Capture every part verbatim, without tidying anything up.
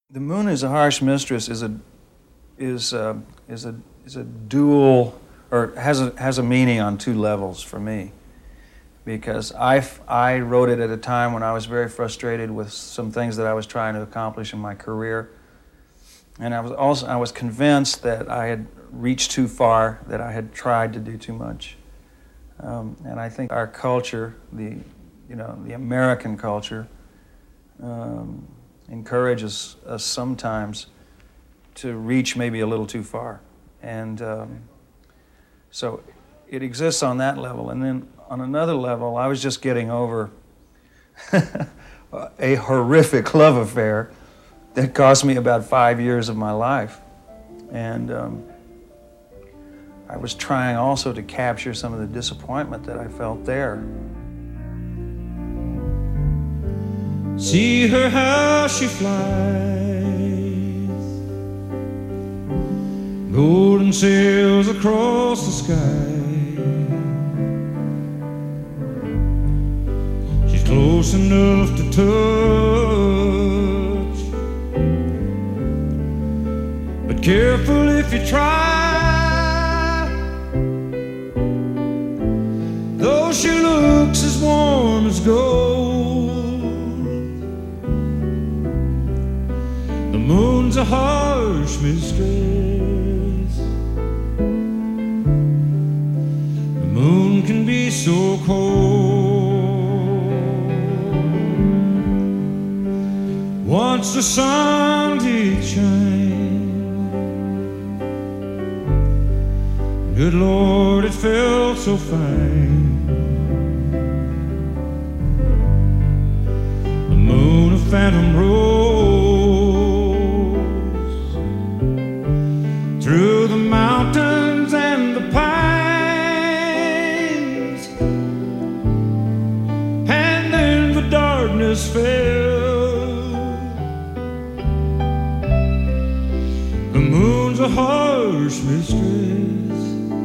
The moon is a harsh mistress is a is a, is a is a dual or has a has a meaning on two levels for me, because I I wrote it at a time when I was very frustrated with some things that I was trying to accomplish in my career, and I was also I was convinced that I had reached too far, that I had tried to do too much, um, and I think our culture, the you know the American culture, um, encourages us sometimes to reach maybe a little too far. And um, so it exists on that level. And then on another level, I was just getting over a horrific love affair that cost me about five years of my life. And um, I was trying also to capture some of the disappointment that I felt there. See her how she flies, golden sails across the sky. She's close enough to touch, but careful if you try. Though she looks as warm as gold, the moon's a harsh mistress. The moon can be so cold. Once the sun did shine, good Lord, it felt so fine. The moon, a phantom rose through the mountains and the pines, and then the darkness fell. The moon's a harsh mistress.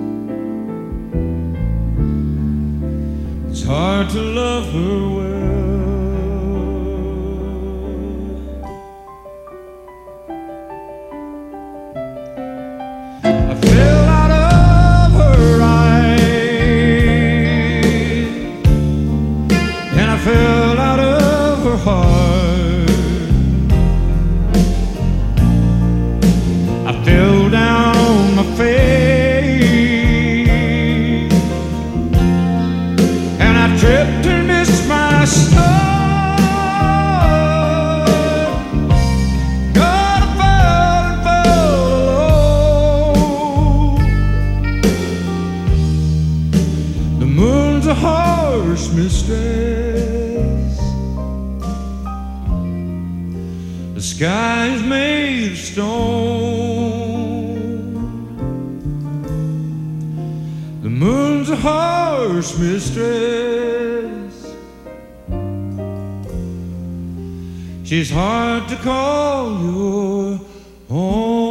It's hard to love her well. I fell out of her eyes, and I fell out of her heart. I fell down on my face, and I tripped and missed my start. The moon's a harsh mistress. The sky is made of stone. The moon's a harsh mistress. She's hard to call your own.